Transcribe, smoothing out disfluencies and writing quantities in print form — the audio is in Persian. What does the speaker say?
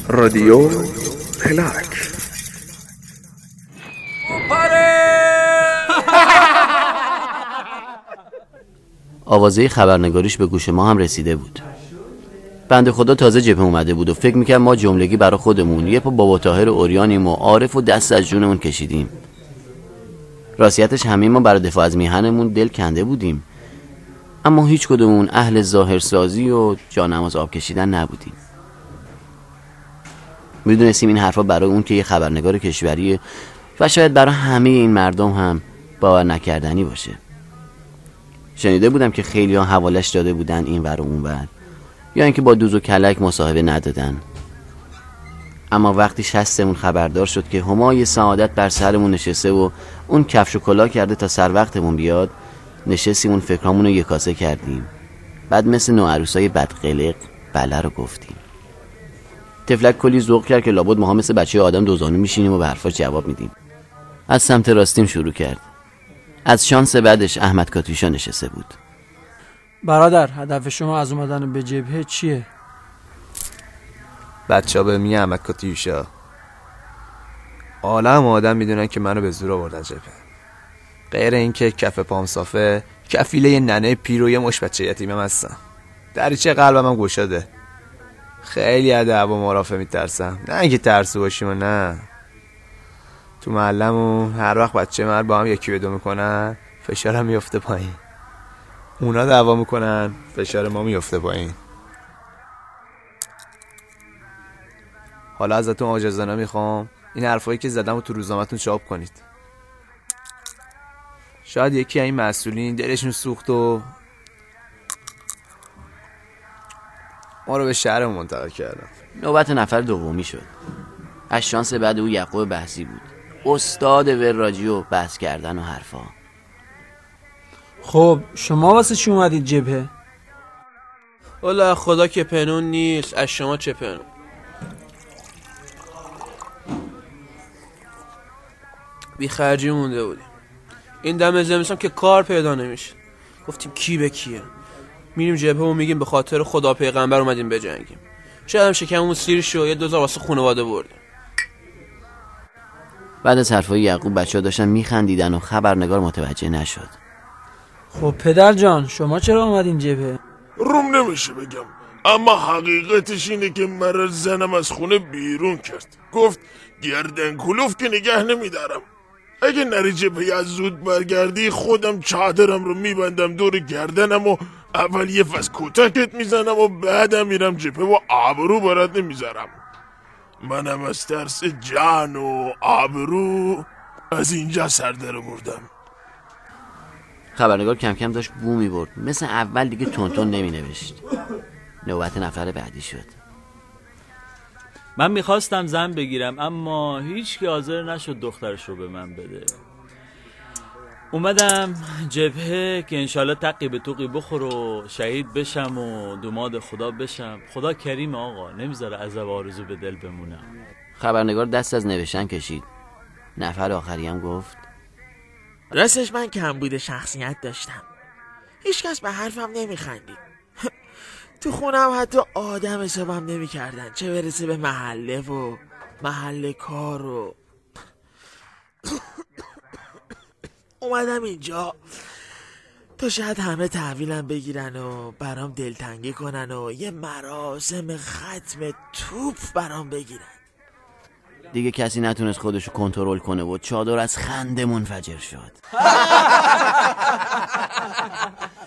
رادیو پلاک. آوازه خبرنگاریش به گوش ما هم رسیده بود. بنده خدا تازه جبهه اومده بود و فکر میکرد ما جملگی برا خودمون یه پا بابا طاهر اوریانیم و عارف و دست از جونمون کشیدیم. راستیتش همه ما برای دفاع از میهنمون دل کنده بودیم، اما هیچ کدومون اهل ظاهرسازی و جانماز آب کشیدن نبودیم. میدونستیم این حرفا برای اون که یه خبرنگار کشوریه و شاید برای همه این مردم هم باور نکردنی باشه. شنیده بودم که خیلی ها حوالش داده بودن این ور و اون ور، یا اینکه با دوز و کلک مصاحبه ندادن. اما وقتی شستمون خبردار شد که همای سعادت بر سرمون نشسته و اون کفش و کلاه کرده تا سر وقتمون بیاد، نشستیم اون فکرامون رو یکاسه کردیم. بعد مثل نوعروسای بدقلق بله رو گفتیم. تفلک کلی ذوق کرد که لابد ماها مثل بچه آدم دوزانو میشینیم و به حرفاش جواب میدیم. از سمت راستیم شروع کرد. از شانس بعدش احمد کاتویشا نشسته بود. برادر، هدف شما از اومدن به جبهه چیه؟ بچه ها به میگه احمد کاتویشا. عالم آدم میدونن که منو به زور آوردن جبهه. غیر این که کف پام صافه، کفیله یه ننه پیر و یه مش بچه یتیمم هستم. دریچه قلبم هم گشاده. خیلی از دعوا مرافع میترسم، نه اینکه ترسو باشیم و نه. تو محلمون هر وقت بچه مرد با هم یکی به دو میکنن فشارم میفته پایین. اونا دعوا میکنن فشار ما میفته پایین. حالا ازتون عاجزانه میخوام این حرفایی که زدم رو تو روزنامه‌تون چاپ کنید. شاید یکی این مسئولین دلشون سوخت و ما رو به شهرمون منتقل کردن. نوبت نفر دومی شد. از شانس بعد او یعقوب بحثی بود، استاد وراجی و بحث کردن و حرفا. خب شما واسه چی اومدید جبهه؟ والا خدا که پنون نیست، از شما چه پنون. بی خرجی مونده بودیم. این دم زمستان که کار پیدا نمیشه. گفتیم کی به کیه. میریم جبهه و میگیم به خاطر خدا پیغمبر اومدیم بجنگیم. شاید هم شکممون سیر شو، یه دوزار واسه خانواده بردیم. بعد از حرفای یعقوب بچه‌ها داشتن میخندیدن و خبرنگار متوجه نشد. خب پدر جان، شما چرا اومدین جبهه؟ روم نمیشه بگم، اما حقیقتش اینه که مرا زنم از خونه بیرون کرد. گفت گردن کلوف که نگه نمیدارم. اگه نری جبهه از زود برگردی خودم چادرم رو میبندم دور گردنم و اول یه فس کتکت میزنم و بعدم میرم جبهه و آبرو برات نمیذارم. منم از ترس جان و آبرو از اینجا سر در آوردم. خبرنگار کم کم داشت بو میبرد، مثل اول دیگه تونتون نمی نوشت. نوبت نفر بعدی شد. من میخواستم زن بگیرم اما هیچ کی حاضر نشد دخترش رو به من بده. اومدم جبهه که انشالله تقی به توقی بخور و شهید بشم و دوماد خدا بشم. خدا کریم آقا، نمیذاره عذاب آرزو به دل بمونم. خبرنگار دست از نوشتن کشید. نفر آخری هم گفت راستش من کمبود شخصیت داشتم. هیچکس به حرفم نمیخندید. تو خونم حتی آدم حسابم نمی کردن، چه برسه به محله و محله کار و اومدم اینجا تا شاید همه تحویلم بگیرن و برام دلتنگی کنن و یه مراسم ختم توپ برام بگیرن. دیگه کسی نتونست خودشو کنترل کنه و چادر از خنده منفجر شد.